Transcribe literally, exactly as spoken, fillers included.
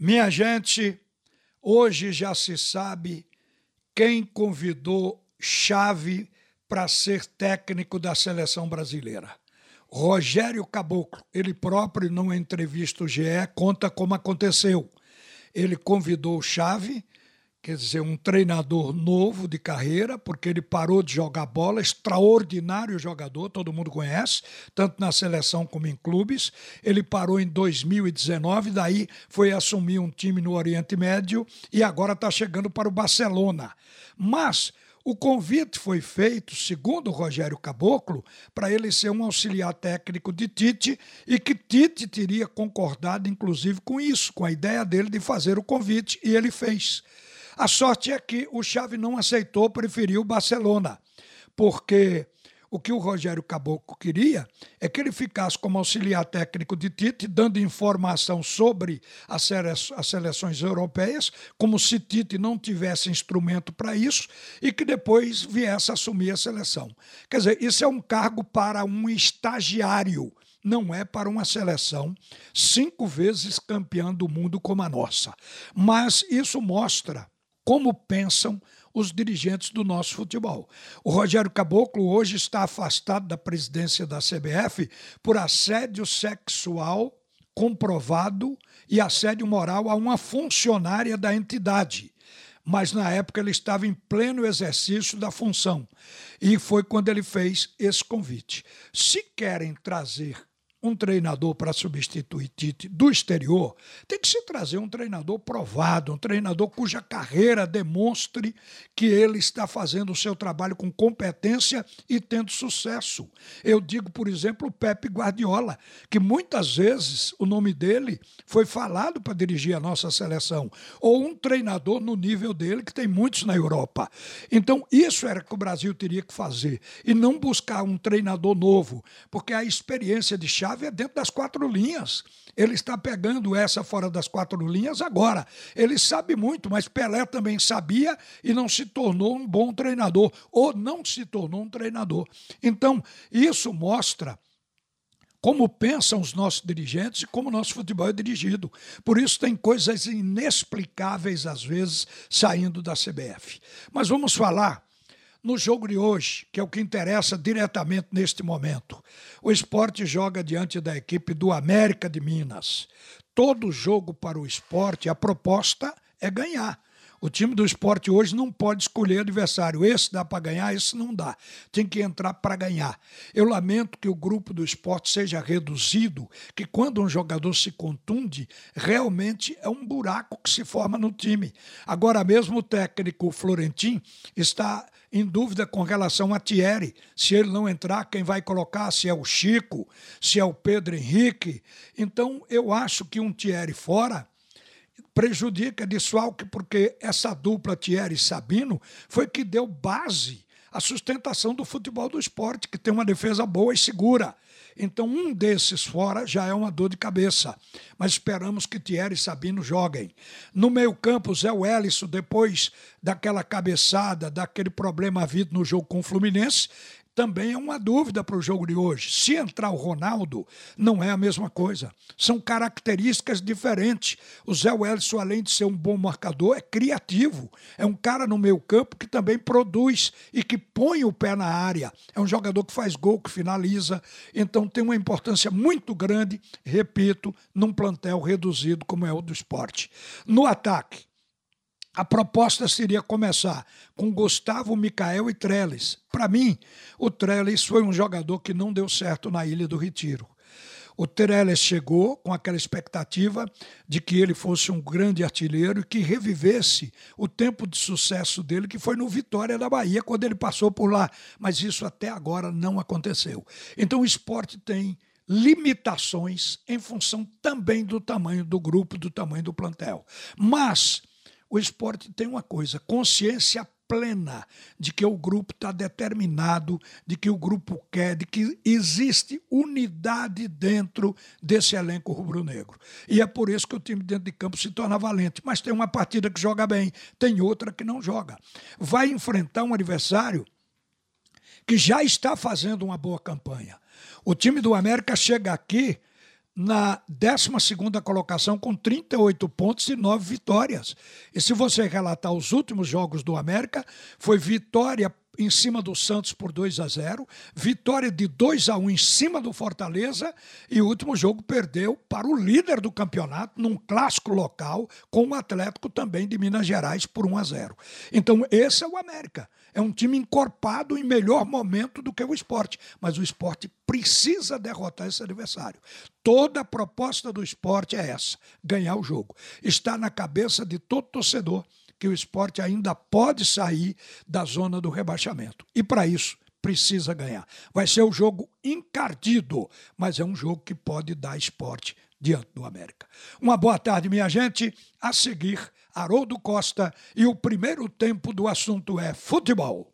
Minha gente, hoje já se sabe quem convidou Xavi para ser técnico da seleção brasileira. Rogério Caboclo, ele próprio, numa entrevista ao G E, conta como aconteceu. Ele convidou o Xavi, quer dizer, um treinador novo de carreira, porque ele parou de jogar bola, extraordinário jogador, todo mundo conhece, tanto na seleção como em clubes. Ele parou em dois mil e dezenove, daí foi assumir um time no Oriente Médio e agora está chegando para o Barcelona. Mas o convite foi feito, segundo o Rogério Caboclo, para ele ser um auxiliar técnico de Tite e que Tite teria concordado, inclusive, com isso, com a ideia dele de fazer o convite, e ele fez. A sorte é que o Xavi não aceitou, preferiu o Barcelona, porque o que o Rogério Caboclo queria é que ele ficasse como auxiliar técnico de Tite, dando informação sobre as seleções europeias, como se Tite não tivesse instrumento para isso, e que depois viesse assumir a seleção. Quer dizer, isso é um cargo para um estagiário, não é para uma seleção cinco vezes campeã do mundo como a nossa. Mas isso mostra como pensam os dirigentes do nosso futebol. O Rogério Caboclo hoje está afastado da presidência da C B F por assédio sexual comprovado e assédio moral a uma funcionária da entidade. Mas na época ele estava em pleno exercício da função. E foi quando ele fez esse convite. Se querem trazer um treinador para substituir Tite do exterior, tem que se trazer um treinador provado, um treinador cuja carreira demonstre que ele está fazendo o seu trabalho com competência e tendo sucesso. Eu digo, por exemplo, o Pepe Guardiola, que muitas vezes o nome dele foi falado para dirigir a nossa seleção, ou um treinador no nível dele, que tem muitos na Europa. Então, isso era que o Brasil teria que fazer, e não buscar um treinador novo, porque a experiência de Xavi é dentro das quatro linhas. Ele está pegando essa fora das quatro linhas agora. Ele sabe muito, mas Pelé também sabia e não se tornou um bom treinador, ou não se tornou um treinador. Então, isso mostra como pensam os nossos dirigentes e como o nosso futebol é dirigido. Por isso tem coisas inexplicáveis, às vezes, saindo da C B F. Mas vamos falar no jogo de hoje, que é o que interessa diretamente neste momento. O Sport joga diante da equipe do América de Minas. Todo jogo para o Sport, a proposta é ganhar. O time do Sport hoje não pode escolher adversário. Esse dá para ganhar, esse não dá. Tem que entrar para ganhar. Eu lamento que o grupo do Sport seja reduzido, que quando um jogador se contunde, realmente é um buraco que se forma no time. Agora mesmo o técnico Florentin está em dúvida com relação a Thierry. Se ele não entrar, quem vai colocar? Se é o Chico, se é o Pedro Henrique. Então eu acho que um Thierry fora prejudica, desfalque, porque essa dupla Thierry e Sabino foi que deu base à sustentação do futebol do Sport, que tem uma defesa boa e segura. Então, um desses fora já é uma dor de cabeça. Mas esperamos que Thierry e Sabino joguem. No meio-campo, Zé Wellison, depois daquela cabeçada, daquele problema havido no jogo com o Fluminense, também é uma dúvida para o jogo de hoje. Se entrar o Ronaldo, não é a mesma coisa. São características diferentes. O Zé Wellison, além de ser um bom marcador, é criativo. É um cara no meio campo que também produz e que põe o pé na área. É um jogador que faz gol, que finaliza. Então tem uma importância muito grande, repito, num plantel reduzido como é o do Sport. No ataque, a proposta seria começar com Gustavo, Michael e Trellis. Para mim, o Trellis foi um jogador que não deu certo na Ilha do Retiro. O Trellis chegou com aquela expectativa de que ele fosse um grande artilheiro e que revivesse o tempo de sucesso dele, que foi no Vitória da Bahia, quando ele passou por lá. Mas isso até agora não aconteceu. Então o Sport tem limitações em função também do tamanho do grupo, do tamanho do plantel. Mas o Sport tem uma coisa, consciência plena de que o grupo está determinado, de que o grupo quer, de que existe unidade dentro desse elenco rubro-negro. E é por isso que o time dentro de campo se torna valente. Mas tem uma partida que joga bem, tem outra que não joga. Vai enfrentar um adversário que já está fazendo uma boa campanha. O time do América chega aqui na décima segunda colocação com trinta e oito pontos e nove vitórias. E se você relatar os últimos jogos do América, foi vitória em cima do Santos por dois a zero, vitória de dois a um em cima do Fortaleza e o último jogo perdeu para o líder do campeonato num clássico local com o Atlético também de Minas Gerais por um a zero. Então esse é o América. É um time encorpado em melhor momento do que o Sport, mas o Sport precisa derrotar esse adversário. Toda a proposta do Sport é essa, ganhar o jogo. Está na cabeça de todo torcedor que o Sport ainda pode sair da zona do rebaixamento. E para isso, precisa ganhar. Vai ser um jogo encardido, mas é um jogo que pode dar Sport diante do América. Uma boa tarde, minha gente. A seguir, Haroldo Costa e o primeiro tempo do assunto é futebol.